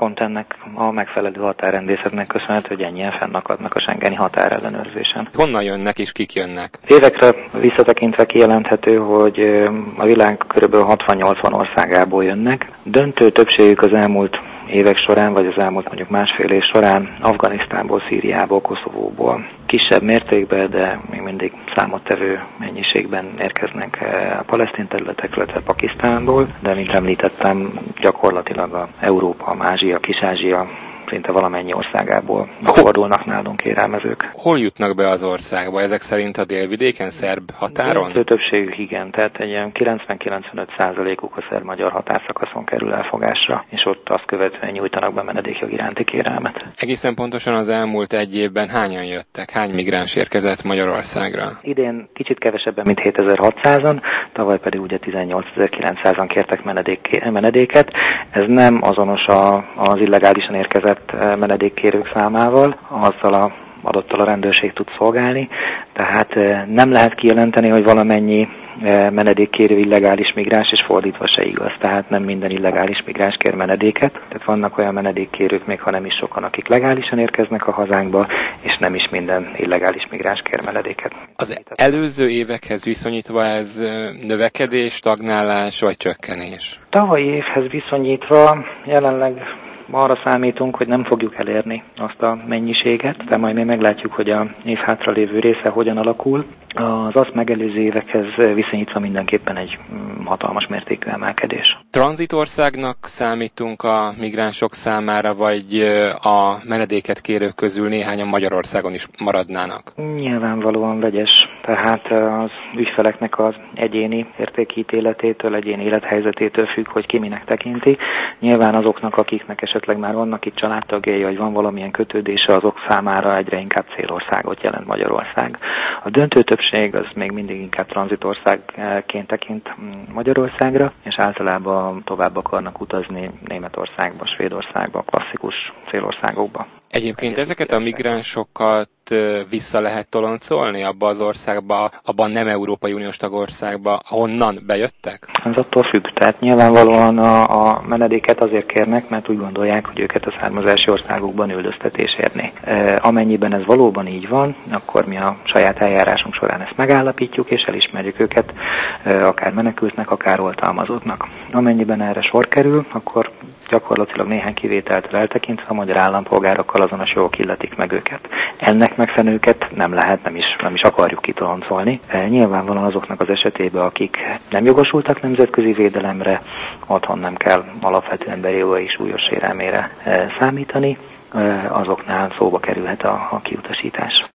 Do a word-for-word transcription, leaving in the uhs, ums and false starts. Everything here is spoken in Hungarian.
Pont ennek a megfelelő határrendészetnek köszönhető, hogy ennyien fennakadnak a schengeni határellenőrzésen. Honnan jönnek és kik jönnek? Évekre visszatekintve kijelenthető, hogy a világ kb. hatvan-nyolcvan országából jönnek. Döntő többségük az elmúlt évek során, vagy az elmúlt mondjuk másfél év során Afganisztánból, Szíriából, Koszovóból. Kisebb mértékben, de még mindig számottevő mennyiségben érkeznek a palesztin területekről, illetve Pakisztánból, de mint említettem, gyakorlatilag a Európa, Ázsia, Kis-Ázsia szinte valamennyi országából fordulnak nálunk kérelmezők. Hol jutnak be az országba? Ezek szerint a délvidéken, szerb határon? A többségük igen, tehát egy ilyen kilencven-kilencvenöt százalékuk a szerb-magyar határszakaszon kerül elfogásra, és ott azt követően nyújtanak be menedékjog iránti kérelmet. Egészen pontosan az elmúlt egy évben hányan jöttek? Hány migráns érkezett Magyarországra? Idén kicsit kevesebben, mint hétezer-hatszázan, tavaly pedig ugye tizennyolcezer-kilencszázan kértek menedék, menedéket. Ez nem azonos a, az illegálisan érkezett menedékkérők számával, azzal a adattal a rendőrség tud szolgálni, tehát nem lehet kijelenteni, hogy valamennyi menedékkérő illegális migráns, és fordítva se igaz, tehát nem minden illegális migráns kér menedéket, tehát vannak olyan menedékkérők, még ha nem is sokan, akik legálisan érkeznek a hazánkba, és nem is minden illegális migráns kér menedéket. Az előző évekhez viszonyítva ez növekedés, stagnálás vagy csökkenés? Tavalyi évhez viszonyítva jelenleg arra számítunk, hogy nem fogjuk elérni azt a mennyiséget, de majd még meglátjuk, hogy a év hátralévő része hogyan alakul. Az azt megelőző évekhez viszonyítva mindenképpen egy hatalmas mértékű emelkedés. Tranzitországnak számítunk a migránsok számára, vagy a menedéket kérők közül néhányan Magyarországon is maradnának? Nyilvánvalóan vegyes, tehát az ügyfeleknek az egyéni értékítéletétől, egyéni élethelyzetétől függ, hogy ki minek tekinti. Nyilván azoknak, akiknek esetleg már vannak itt családtagjai, vagy van valamilyen kötődése, azok számára egyre inkább célországot jelent Magyarország. A döntő többség az még mindig inkább tranzitországként tekint Magyarországra, és általában tovább akarnak utazni Németországba, Svédországba, klasszikus célországokba. Egyébként ezeket a migránsokat vissza lehet toloncolni abba az országba, abban nem Európai Uniós tagországba, ahonnan bejöttek? Ez attól függ. Tehát nyilvánvalóan a, a menedéket azért kérnek, mert úgy gondolják, hogy őket a származási országokban üldöztetés érni. E, amennyiben ez valóban így van, akkor mi a saját eljárásunk során ezt megállapítjuk, és elismerjük őket e, akár menekültnek, akár oltalmazottnak. Amennyiben erre sor kerül, akkor gyakorlatilag néhány kivételtől eltekintve a magyar állampolgárokkal azonos jogok illetik meg őket. Ennek megfelelően őket nem lehet, nem is, nem is akarjuk kitoloncolni. E, nyilvánvalóan azoknak az esetében, akik nem jogosultak nemzetközi védelemre, otthon nem kell alapvető emberi jogai súlyos sérelmére e, számítani, e, azoknál szóba kerülhet a, a kiutasítás.